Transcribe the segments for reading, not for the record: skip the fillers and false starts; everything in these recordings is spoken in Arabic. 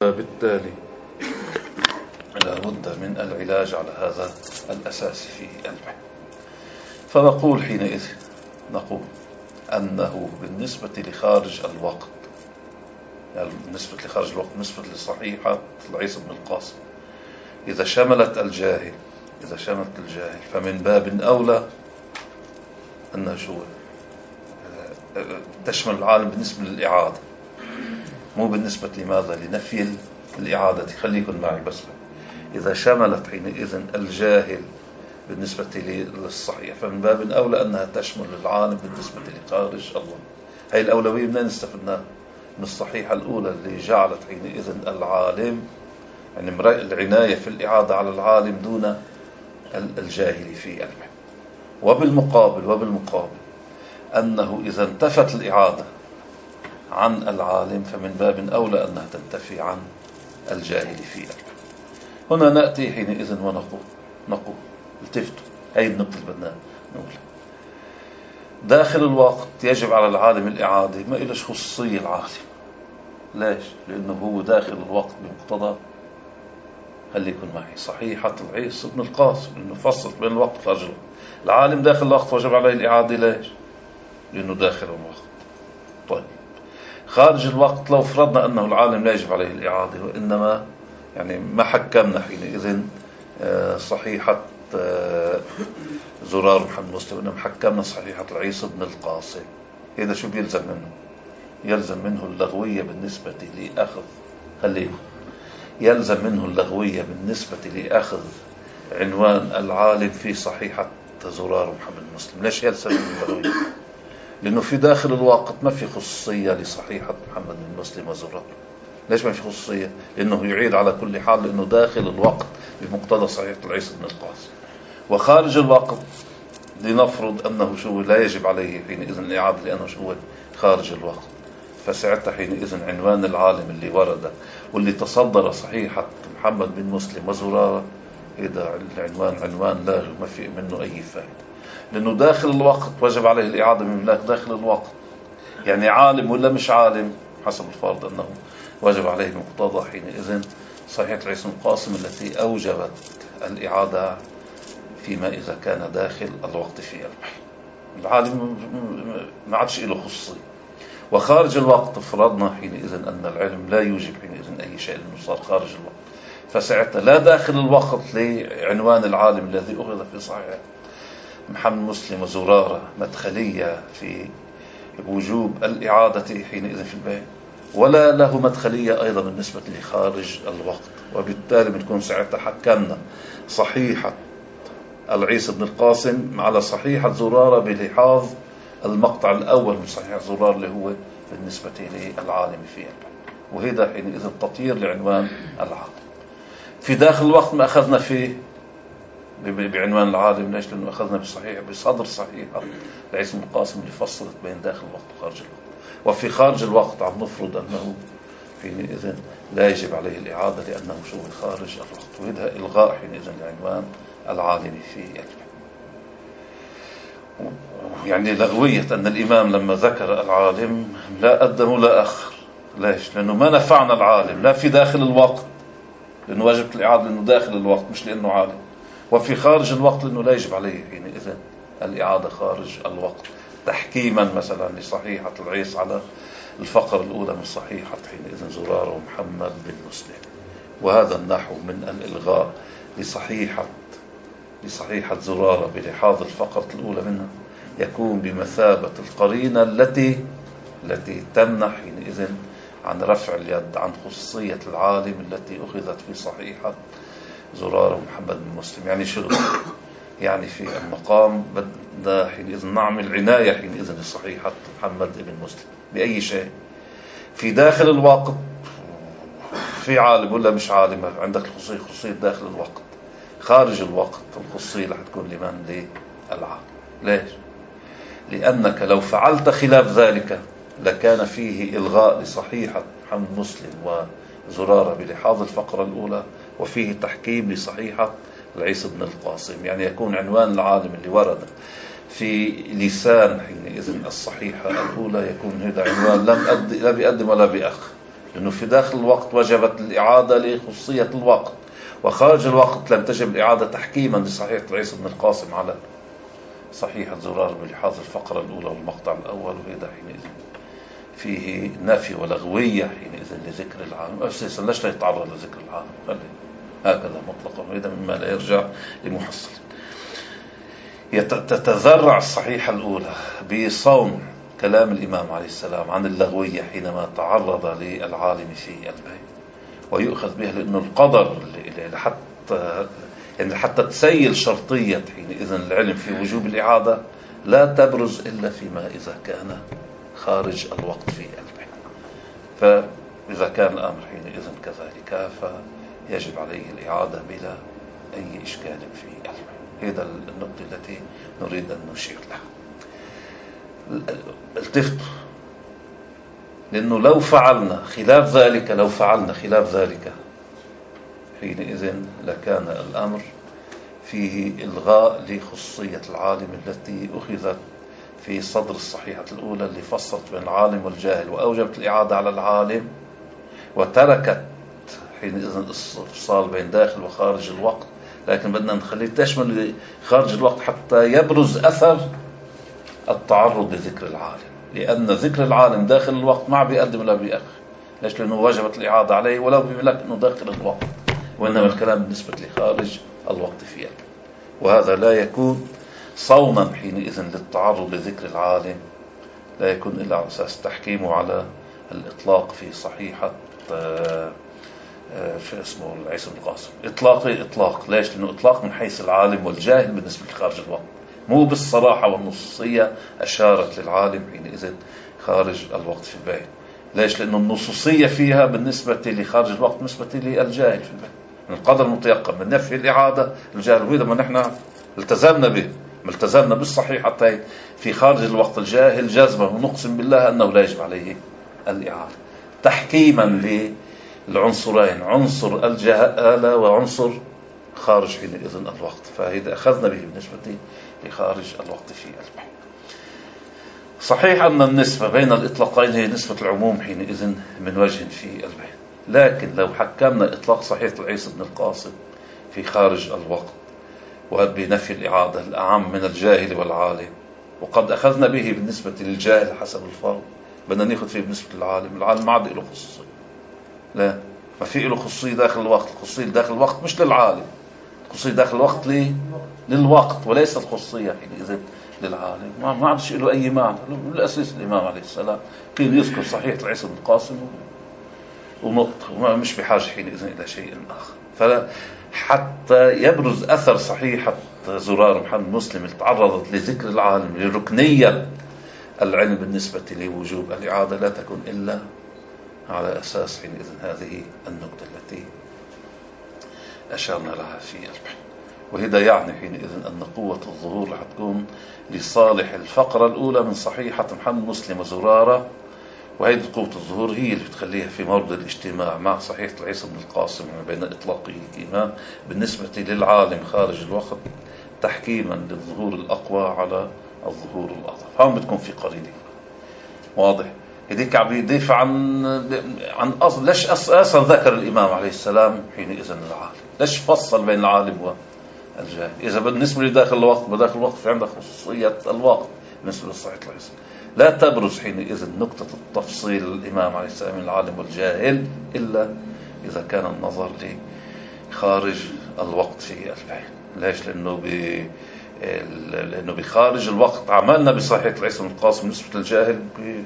بالتالي لا بد من العلاج على هذا الأساس في العلم. فنقول حينئذ نقول أنه بالنسبة لخارج الوقت، يعني بالنسبة لخارج الوقت بالنسبة لصحيحة عيسى بن القاسم، إذا شملت الجاهل فمن باب أولى أنها شو تشمل العالم بالنسبة للإعادة، مو بالنسبة لماذا؟ لنفي الإعادة. خليكن معي بس. إذا شملت حينئذ الجاهل بالنسبة للصحيح فمن باب أولى أنها تشمل العالم بالنسبة لخارج الله. هاي الأولوية منين استفدناها؟ من الصحيحة الأولى اللي جعلت حينئذ العالم، يعني العناية في الإعادة على العالم دون الجاهل في علمه. وبالمقابل أنه إذا انتفت الإعادة عن العالم فمن باب أولى أنها تنتفي عن الجاهل في علمه. هنا نأتي حينئذ ونقول التفتوا، هاي النقطة اللي بدنا نقولها. داخل الوقت يجب على العالم الإعادة، ما إلش خصوصية العالم. ليش؟ لأنه هو داخل الوقت بمقتضى، خليكن معي، صحيحة العيس بن القاسم، لأنه فصل بين الوقت وخارج الوقت. العالم داخل الوقت وجب عليه الإعادة. ليش؟ لأنه داخل الوقت. طيب خارج الوقت لو فرضنا أنه العالم لا يجب عليه الإعادة، وإنما يعني ما حكمنا حينئذ صحيحة زرار محمد مسلم، إنما حكمنا صحيحة العيسى بن القاسم، هذا شو بيلزم منه؟ يلزم منه اللغوية بالنسبة لأخذ، يلزم منه اللغوية بالنسبة لأخذ عنوان العالم في صحيحة زرار محمد مسلم. ليش يلزم منه اللغوية؟ لأنه في داخل الوقت ما في خصوصية لصحيحة محمد بن مسلم وزرار. ليش ما في خصوصية؟ لأنه يعيد على كل حال، لأنه داخل الوقت بمقتضى صحيحة العيسى بن القاسم. وخارج الوقت لنفرض أنه شو لا يجب عليه حينئذ الإعادة لأنه شو خارج الوقت، فساعتها حينئذ عنوان العالم اللي ورد واللي تصدر صحيحة محمد بن مسلم وزرارة، إذا العنوان عنوان لاغي ما في منه أي فائدة، لأنه داخل الوقت وجب عليه الإعادة من هناك داخل الوقت. يعني عالم ولا مش عالم حسب الفرض أنه وجب عليه مقتضى حينئذ صحيحة العيسى بن القاسم التي أوجبت الإعادة فيما إذا كان داخل الوقت في البحث. العالم ما عادش له خصوصية. وخارج الوقت فرضنا حينئذ أن العلم لا يوجب حينئذ أي شيء لأنه صار خارج الوقت، فساعتها لا داخل الوقت لعنوان العالم الذي أخذ في صحيح محمد مسلم وزرارة مدخلية في وجوب الإعادة حينئذ في البيع، ولا له مدخلية أيضا بالنسبة لخارج الوقت. وبالتالي بنكون ساعتها حكمنا صحيحة العيسى بن القاسم على صحيحة زرارة بلحاظ المقطع الأول من صحيح زرار اللي هو بالنسبة للعالم فيه، وهذا حينئذ التطهير لعنوان العالم. في داخل الوقت ما أخذنا فيه بعنوان العالم. ليش؟ لأنه أخذنا بصدر صحيحة العيسى بن القاسم اللي فصلت بين داخل الوقت وخارج الوقت. وفي خارج الوقت عم نفرض أنه حينئذ لا يجب عليه الإعادة لأنه شو خارج الوقت، وهذا إلغاء حينئذ لعنوان العالم في علمه. يعني لغوية أن الإمام لما ذكر العالم لا قدم ولا أخر. ليش؟ لأنه ما نفعنا العالم لا في داخل الوقت لأنه واجب الإعادة لأنه داخل الوقت مش لأنه عالم، وفي خارج الوقت لأنه لا يجب عليه حينئذ الإعادة خارج الوقت، تحكيما مثلا لصحيحة العيس على الفقرة الأولى من صحيحة حينئذ زرار ومحمد بن مسلم. وهذا النحو من الإلغاء لصحيحة زرارة بلحاظ الفقرة الأولى منها يكون بمثابة القرينة التي تمنح حينئذ عن رفع اليد عن خصوصية العالم التي أخذت في صحيحة زرارة ومحمد بن مسلم. يعني شو؟ يعني في المقام بدنا حينئذ نعمل عناية حينئذ لصحيحة محمد بن مسلم بأي شيء. في داخل الوقت في عالم ولا مش عالم، عندك خصوصية داخل الوقت. خارج الوقت الخصوصية رح تكون لمن؟ للعالم. ليش؟ لأنك لو فعلت خلاف ذلك لكان فيه إلغاء لصحيحة محمد مسلم وزرارة بلحاظ الفقرة الأولى، وفيه تحكيم لصحيحة العيسى بن القاسم. يعني يكون عنوان العالم اللي ورد في لسان حينئذ الصحيحة الأولى يكون هذا عنوان لا بيقدم ولا بيأخر، لأنه في داخل الوقت وجبت الإعادة لخصوصية الوقت، وخارج الوقت لم تجب الإعادة تحكيما لصحيحة عيسى بن القاسم على صحيحة زرار بلحاظ الفقرة الأولى والمقطع الأول. وهذا حينئذ فيه نفي ولغوية حينئذ لذكر العالم أساسا، ليش لا يتعرض لذكر العالم؟ خلي هكذا مطلقا، وهذا مما لا يرجع لمحصل. تتذرع الصحيحة الأولى بصون كلام الإمام عليه السلام عن اللغوية حينما تعرض للعالم في البيت، ويؤخذ بها لأنه القدر حتى تسيل شرطية حينئذ العلم في وجوب الإعادة لا تبرز إلا فيما إذا كان خارج الوقت في البيت. فإذا كان الأمر حينئذ كذلك فيجب عليه الإعادة بلا أي إشكال في البيت. هذا النقطة التي نريد أن نشير لها. التفتوا، لأنه لو فعلنا خلاف ذلك حينئذ لكان الأمر فيه إلغاء لخصوصية العالم التي أخذت في صدر الصحيحة الأولى اللي فصلت بين العالم والجاهل وأوجبت الإعادة على العالم، وتركت حينئذ الاستفصال بين داخل وخارج الوقت، لكن بدنا نخليه تشمل خارج الوقت حتى يبرز أثر التعرض لذكر العالم، لأن ذكر العالم داخل الوقت ما بيقدم ولا بيأخر. ليش؟ لأنه وجبت الإعادة عليه ولو بملك أنه داخل الوقت، وإنما الكلام بالنسبة لخارج الوقت فيه. وهذا لا يكون صونا حينئذ للتعرض لذكر العالم، لا يكون إلا على أساس تحكيمه على الإطلاق في صحيحة في اسمه عيسى بن القاسم. إطلاق ليش؟ لأنه إطلاق من حيث العالم والجاهل بالنسبة لخارج الوقت، مو بالصراحة والنصوصية أشارت للعالم حينئذ خارج الوقت في البيت. ليش؟ لأنه النصوصية فيها بالنسبة لخارج الوقت بالنسبة للجاهل في البيت، من القدر المتيقن من نفي الإعادة الجاهل. وإذا ما نحن التزمنا به، التزمنا بالصحيحتين في خارج الوقت الجاهل جزما، ونقسم بالله أنه لا يجب عليه الإعادة تحكيما للعنصرين، عنصر الجهالة وعنصر خارج حينئذ الوقت. فإذا أخذنا به بالنسبة لخارج الوقت في البحث. صحيح أن النسبة بين الإطلاقين هي نسبة العموم حينئذ من وجه في البحث، لكن لو حكمنا إطلاق صحيحة عيسى بن القاسم في خارج الوقت وبنفي الإعادة الأعم من الجاهل والعالم، وقد أخذنا به بالنسبة للجاهل حسب الفرض، بدنا نأخذ فيه بالنسبة للعالم. العالم ما عاد له خصوصية، لا، ما في له خصوصية داخل الوقت. الخصوصية داخل الوقت مش للعالم، الخصوصية داخل الوقت للوقت، وليس الخصوصية حينئذ للعالم. ما عادش له أي معنى. بالأساس الإمام عليه السلام كان يذكر صحيح عيسى بن القاسم ونقطة، وما مش بحاجة حينئذ إلى شيء آخر. فلا حتى يبرز أثر صحيحة زرار محمد مسلم اللي تعرضت لذكر العالم لركنية العلم بالنسبة لوجوب الإعادة، لا تكون إلا على أساس حينئذ هذه النقطة التي أشرنا لها في البحث. وهذا يعني حينئذ أن قوة الظهور رح تكون لصالح الفقرة الأولى من صحيحة محمد مسلم وزرارة، وهذه قوة الظهور هي اللي بتخليها في مورد الاجتماع مع صحيحة عيسى بن القاسم بين إطلاقه الإمام بالنسبة للعالم خارج الوقت تحكيما للظهور الأقوى على الظهور الأضعف. هم بتكون في قرينة واضح. هذيك عم يدافع عن أصل. ليش أساسا ذكر الإمام عليه السلام حينئذ العالم؟ ليش فصل بين العالم والجاهل؟ إذا بالنسبة لداخل الوقت، بداخل الوقت في عندك خصوصية الوقت بالنسبة لصحيح العيسى، لا تبرز حينئذ نقطة التفصيل الإمام عليه السلام العالم والجاهل إلا إذا كان النظر لخارج الوقت في البيان. ليش؟ لأنه بخارج الوقت عملنا بصحيح العيسى بن القاسم بالنسبة للجاهل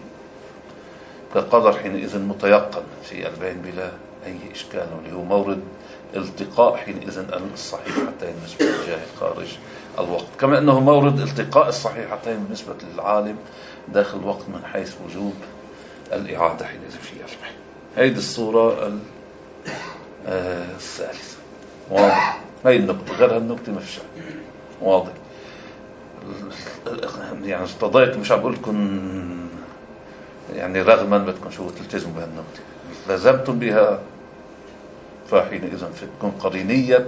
كقدر حينئذ متيقن في البيان بلا أي إشكال، واللي هو مورد التقاء حينئذ الصحيحتين بالنسبة للجاهل خارج الوقت، كما أنه مورد التقاء الصحيحتين بالنسبة للعالم داخل الوقت من حيث وجوب الإعادة حينئذ في البحث. هذه الصورة الثالثة واضح. هذه النقطة، غير هالنقطة ما في شيء واضح. يعني استضيت مش عم لكم يعني رغما بدكم شو تلتزموا بهالنقطة، لازمتم بها، فحينئذ تكون قرينية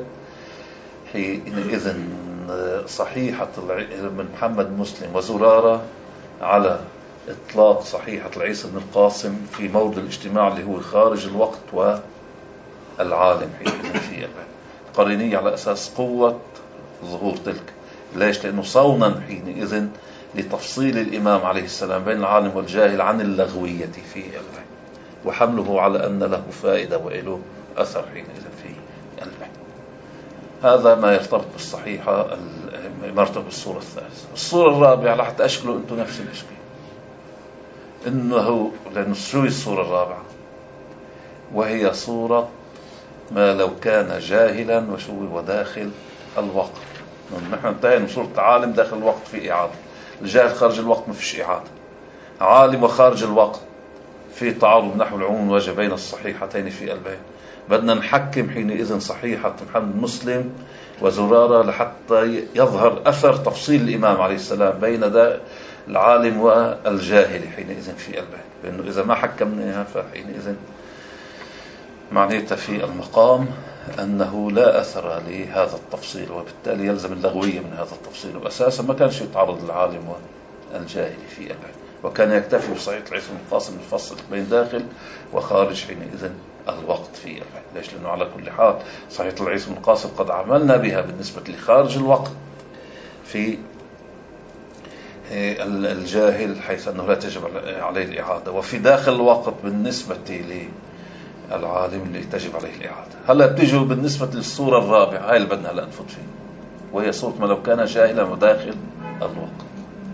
حينئذ صحيحة من محمد مسلم وزرارة على إطلاق صحيحة العيسى بن القاسم في موضع الاجتماع اللي هو خارج الوقت والعالم حينئذ في قرينية على أساس قوة ظهور تلك. ليش؟ لأنه صونا حينئذ لتفصيل الإمام عليه السلام بين العالم والجاهل عن اللغوية في العلم، وحمله على أن له فائدة وإله أثر حينئذ في العلم. هذا ما يرتبط بالصحيحة، مرتبط بالصورة الثالثة. الصورة الرابعة راح تأشكلوا أنتم نفس الإشكال، إنه لأنه شو الصورة الرابعة؟ وهي صورة ما لو كان جاهلا وشو وداخل الوقت. نحن انتهينا من صورة عالم داخل الوقت في إعادة، الجاهل خارج الوقت ما فيش إعادة. عالم وخارج الوقت في تعارض نحو العموم الواجب بين الصحيحتين في البين. بدنا نحكم حينئذ صحيحة محمد مسلم وزرارة لحتى يظهر أثر تفصيل الإمام عليه السلام بين العالم والجاهل حينئذ في البين، لأنه إذا ما حكمناها فحينئذ معنيتها في المقام أنه لا أثر لهذا التفصيل، وبالتالي يلزم اللغوية من هذا التفصيل. وأساسا ما كانش يتعرض العالم والجاهل في البين، وكان يكتفي بصحيح العيسى بن القاسم الفصل بين داخل وخارج حينئذ الوقت في البين. ليش؟ لأنه على كل حال صحيح العيسى بن القاسم قد عملنا بها بالنسبة لخارج الوقت في الجاهل، حيث أنه لا تجب عليه الإعادة، وفي داخل الوقت بالنسبة للعالم اللي تجب عليه الإعادة. هلا بتيجوا بالنسبة للصورة الرابعة، هاي اللي بدنا هلا نفوت فيه، وهي صورة ما لو كان جاهلا وداخل الوقت.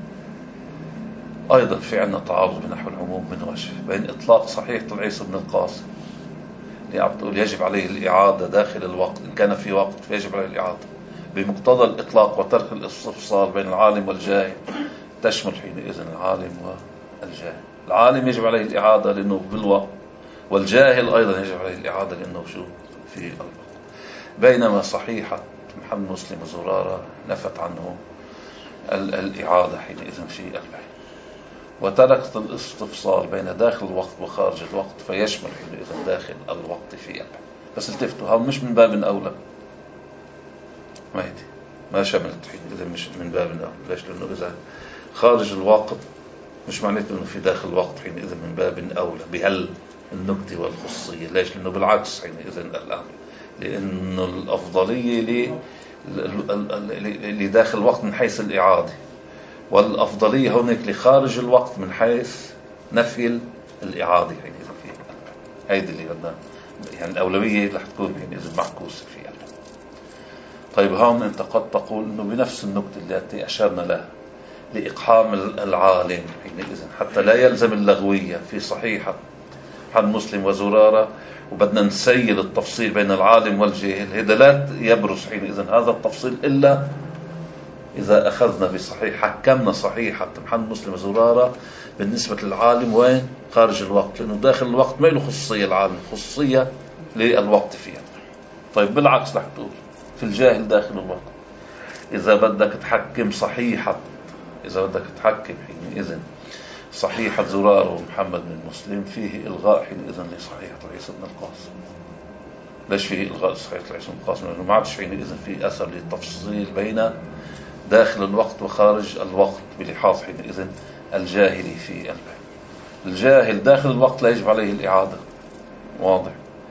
أيضا في عندنا تعارض بنحو العموم من وجه بين إطلاق صحيح العيسى بن القاسم اللي يجب عليه الإعادة داخل الوقت، إن كان في وقت فيجب عليه الإعادة بمقتضى الإطلاق وترك الاستفصال بين العالم والجاهل، تشمل حينئذ العالم والجاهل. العالم يجب عليه الإعادة لأنه بالوقت، والجاهل أيضا يجب عليه الإعادة لأنه شو في الوقت. بينما صحيحة محمد مسلم وزرارة نفت عنه الإعادة حينئذ في البين، وتركت الاستفصال بين داخل الوقت وخارج الوقت فيشمل حينئذ داخل الوقت في البين. بس التفتوا، هم مش من باب أولى، ما شملت حينئذ مش من باب أولى. ليش؟ لأنه إذا خارج الوقت مش معناته أنه في داخل الوقت حينئذ من باب أولى بهل النكتة والخصوصية. ليش؟ لأنه بالعكس حينئذ الآن، لأنه الأفضلية لداخل الوقت من حيث الإعادة، والأفضلية هناك لخارج الوقت من حيث نفي الإعادة حينئذ فيه. هيدي اللي بدنا، يعني الأولوية رح تكون حينئذ معكوسة فيها. طيب هون أنت قد تقول إنه بنفس النكتة التي أشرنا لها لإقحام العالم حينئذ حتى لا يلزم اللغوية في صحيحة محمد مسلم وزرارة، وبدنا نسيل التفصيل بين العالم والجاهل، هذا لا يبرز حينئذ هذا التفصيل إلا إذا أخذنا بصحيح، حكمنا صحيحة محمد مسلم وزرارة بالنسبة للعالم وين خارج الوقت، لأنه داخل الوقت ما له خصوصية العالم، خصوصية للوقت فيها. طيب بالعكس رح تقول في الجاهل داخل الوقت، إذا بدك تحكم صحيحة، إذا بدك تحكم حينئذ صحيحة زرارة ومحمد بن مسلم فيه إلغاء حينئذ لصحيحة العيسى بن القاسم. ليش فيه إلغاء صحيحة العيسى بن القاسم؟ لأنه ما عادش حينئذ في أثر للتفصيل بين داخل الوقت وخارج الوقت بلحاظ حينئذ الجاهلي في البين. الجاهل داخل الوقت لا يجب عليه الإعادة، واضح،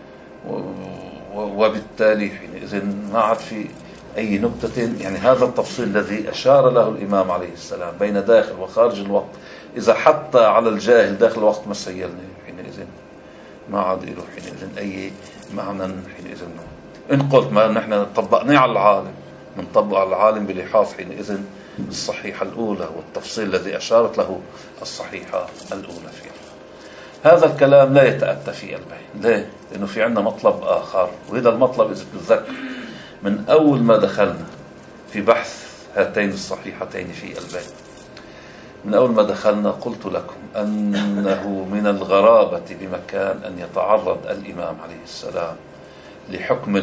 وبالتالي حينئذ ما عاد في أي نكتة. يعني هذا التفصيل الذي أشار له الإمام عليه السلام بين داخل وخارج الوقت، إذا حتى على الجاهل داخل الوقت ما سيلنا حينئذ ما عاد له حينئذ أي معنى حينئذ. إن قلت ما نحن طبقناه على العالم، نطبق على العالم بلحاظ حينئذ الصحيحة الأولى والتفصيل الذي أشارت له الصحيحة الأولى فيها. هذا الكلام لا يتأتى في البين. ليه؟ لأنه في عندنا مطلب آخر، وهذا المطلب إذا تتذكر من أول ما دخلنا في بحث هاتين الصحيحتين في البين، من أول ما دخلنا قلت لكم أنه من الغرابة بمكان أن يتعرض الإمام عليه السلام لحكم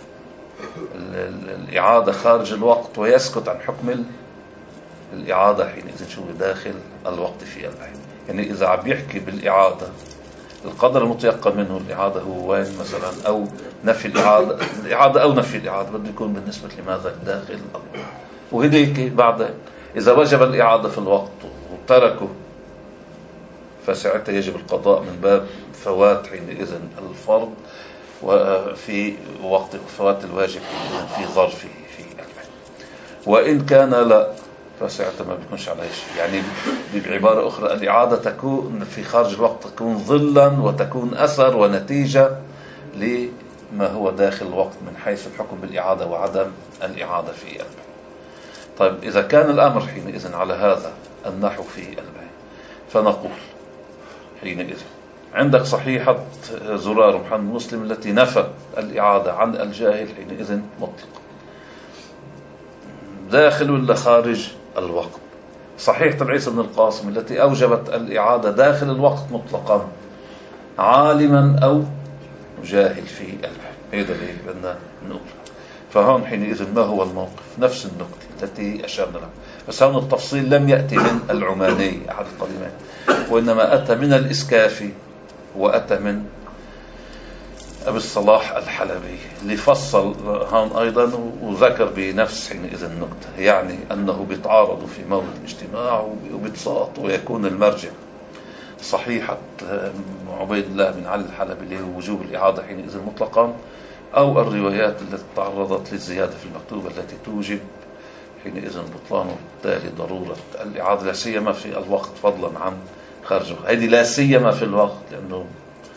الإعادة خارج الوقت ويسكت عن حكم الإعادة حينئذ شو داخل الوقت في البين. يعني إذا عم يحكي بالإعادة القدر المتيقن منه الإعادة هو وين مثلا، أو نفي الإعادة أو نفي الإعادة، بده يكون بالنسبة لماذا داخل الوقت. وهديك بعد إذا وجب الإعادة في الوقت وتركه فساعتها يجب القضاء من باب فوات حينئذ الفرض، وفي وقت فوات الواجب في ظرفه في البيت. وإن كان لا، فساعتها ما بيكونش عليه شيء. يعني بعبارة أخرى الإعادة تكون في خارج الوقت، تكون ظلا وتكون أثر ونتيجة لما هو داخل الوقت من حيث الحكم بالإعادة وعدم الإعادة في البيت. طيب إذا كان الأمر حينئذ على هذا النحو في البيت، فنقول حينئذ عندك صحيحة زرار محمد مسلم التي نفت الإعادة عن الجاهل حينئذ مطلقا، داخل ولا خارج الوقت. صحيحة عيسى بن القاسم التي أوجبت الإعادة داخل الوقت مطلقا، عالما أو جاهل في البيت. هذا اللي بدنا نقول. فهون حينئذ ما هو الموقف؟ نفس النقطة التي أشرنا لها، بس هون التفصيل لم يأتي من العماني أحد القديمين، وإنما أتى من الإسكافي، وأتى من أبي الصلاح الحلبي اللي فصل هون أيضا وذكر بنفس حينئذ النقطة، يعني أنه بيتعارضوا في مورد الاجتماع وبيتساقط ويكون المرجع صحيحة عبيد الله بن علي الحلبي لوجوب الإعادة حينئذ مطلقا، أو الروايات التي تعرضت للزيادة في المكتوبة التي توجب حينئذ بطلان، وبالتالي ضرورة الإعادة لا سيما في الوقت فضلا عن خارج الوقت. هذه لا سيما في الوقت، لأنه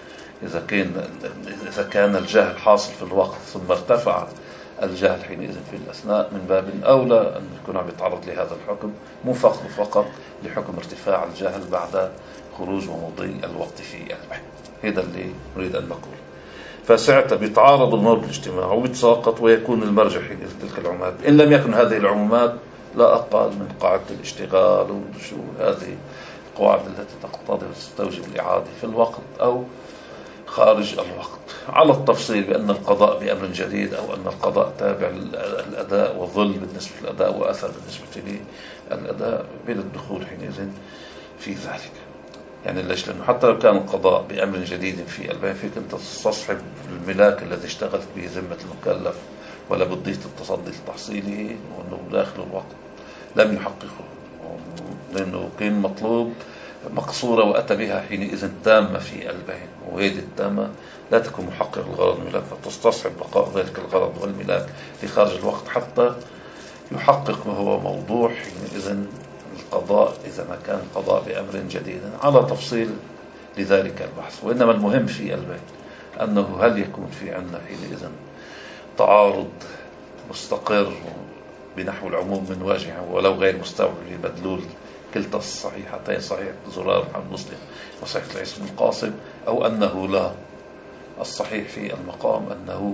إذا كان الجهل حاصل في الوقت ثم ارتفع الجهل حينئذ في الأثناء، من باب أولى أن يكون عم يتعرض لهذا الحكم، مو فقط لحكم ارتفاع الجهل بعد خروج ومضي الوقت في البيت. هذا اللي نريد أن نقول. فساعتها بيتعارض الموضوع الاجتماع وبيتساقط ويكون المرجع حينئذ تلك العمومات، إن لم يكن هذه العمومات لا أقل من قاعدة الاشتغال وشو هذه القواعد التي تقتضي وتستوجب الإعادة في الوقت أو خارج الوقت، على التفصيل بأن القضاء بأمر جديد، أو أن القضاء تابع للأداء وظل بالنسبة للأداء وأثر بالنسبة للأداء، بلا الدخول حينئذ في ذلك. يعني ليش؟ لأنه حتى لو كان القضاء بأمر جديد في البيان، فيك أنت تستصحب الملاك الذي اشتغلت به ذمة المكلف ولا بديت التصدي لتحصيله، وأنه داخل الوقت لم يحققه، لأنه كان مطلوب مقصورة وأتى بها حينئذ تامة في البيان، وهذه التامة لا تكون محقق الغرض الملاك، فتستصحب بقاء ذلك الغرض والملاك في خارج الوقت حتى يحقق ما هو موضوع حينئذ القضاء، إذا ما كان القضاء بأمر جديد على تفصيل لذلك البحث. وإنما المهم في البيان أنه هل يكون في عندنا حينئذ تعارض مستقر بنحو العموم من واجهة ولو غير مستوعب لمدلول كلتا الصحيحتين، صحيح زرار محمد مسلم وصحيح عيسى بن القاسم، أو أنه لا، الصحيح في المقام أنه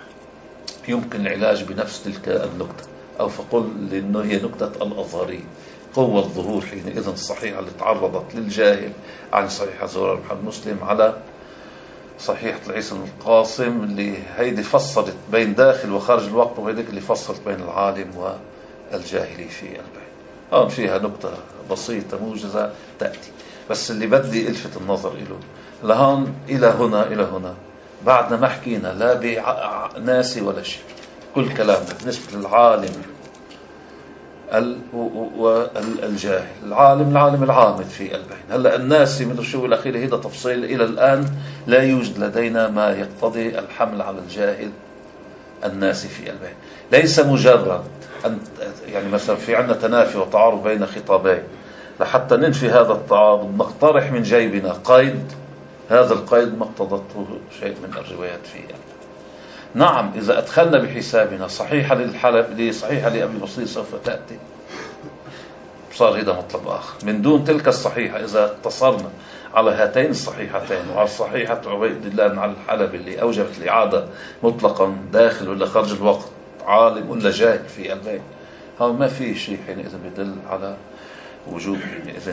يمكن العلاج بنفس تلك النكتة، أو فقل لأنه هي نكتة الأظهري، قوة الظهور حينئذ الصحيحة اللي تعرضت للجاهل عن صحيح زرار محمد مسلم على صحيحة عيسى بن القاسم، اللي هيدي فصلت بين داخل وخارج الوقت، وهيديك اللي فصلت بين العالم والجاهلي في البيت. هون فيها نقطة بسيطة موجزة تأتي، بس اللي بدي ألفت النظر إله لهون إلى هنا بعدنا ما حكينا لا بناسي ولا شيء، كل كلامنا بالنسبة للعالم والجاهل. العالم العامد في البين. هلا الناسي من الشيء الأخير هذا تفصيل إلى الآن لا يوجد لدينا ما يقتضي الحمل على الجاهل الناسي في البين. ليس مجرد أن يعني مثلا في عندنا تنافي وتعارض بين خطابين، لحتى ننفي هذا التعارض نقترح من جيبنا قيد، هذا القيد ما اقتضته شيء من الروايات فيه. نعم إذا أدخلنا بحسابنا صحيحة لصحيحة لأبي بصير سوف تأتي، صار هذا مطلب آخر من دون تلك الصحيحة. إذا اقتصرنا على هاتين الصحيحتين وعلى صحيحة عبيد الله بن علي الحلبي اللي أوجبت الإعادة مطلقا داخل ولا خارج الوقت، عالم ولا جاهل في البين، هذا ما في شيء حينئذ يدل على وجوب حينئذ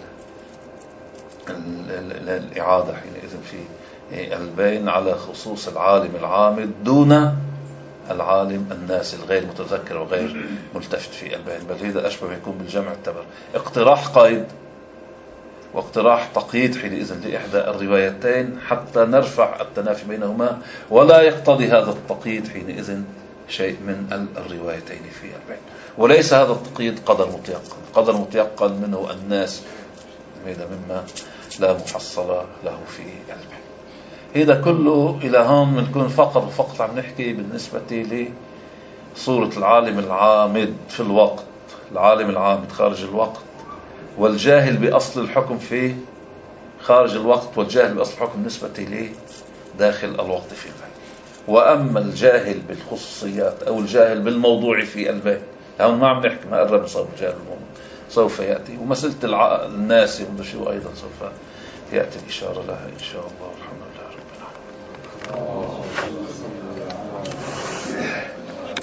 الإعادة حينئذ في البين على خصوص العالم العامد دون العالم الناس الغير متذكر وغير ملتفت في البين. بل هذا أشبه ما يكون بالجمع التبر، اقتراح قيد واقتراح تقييد حينئذ لإحدى الروايتين حتى نرفع التنافي بينهما، ولا يقتضي هذا التقييد حينئذ شيء من الروايتين في البين. وليس هذا التقييد قدر متيقن منه الناس، هذا مما لا محصل له في علمه. هذا كله إلى هون بنكون فقط عم نحكي بالنسبة لصورة العالم العامد في الوقت، العالم العامد خارج الوقت، والجاهل بأصل الحكم في خارج الوقت، والجاهل بأصل الحكم بالنسبة لي داخل الوقت في البيت. وأما الجاهل بالخصوصيات أو الجاهل بالموضوع في البيت، هون ما عم نحكي، ما قرب صار الجاهل بالموضوع، سوف يأتي. ومسألة الناس شيء أيضا سوف يأتي الإشارة لها إن شاء الله. والحمد لله رب العالمين.